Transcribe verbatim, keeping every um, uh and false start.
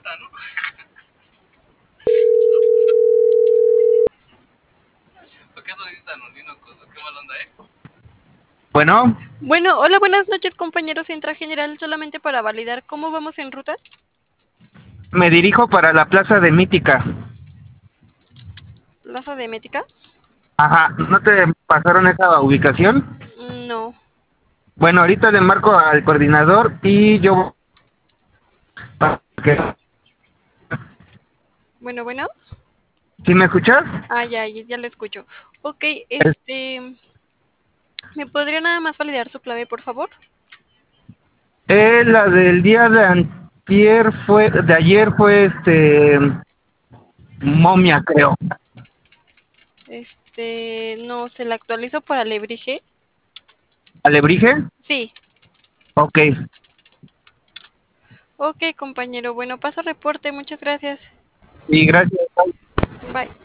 Bueno, Bueno, hola, buenas noches, compañeros. Entra general solamente para validar cómo vamos en ruta. me dirijo para la plaza de Mítica. Plaza de Mética. Ajá, ¿no te pasaron esa ubicación? No. Bueno, ahorita le marco al coordinador y yo... Bueno, bueno. ¿Sí me escuchas? Ah, ya, ya, ya lo escucho. Ok, este. ¿Me podría nada más validar su clave, por favor? Eh, la del día de antier fue, de ayer fue este... Momia, creo. Este. No, se la actualizo para Lebrige. ¿Alebrije? Sí. Ok. Ok, compañero. Bueno, paso reporte. Muchas gracias. Y gracias. Bye.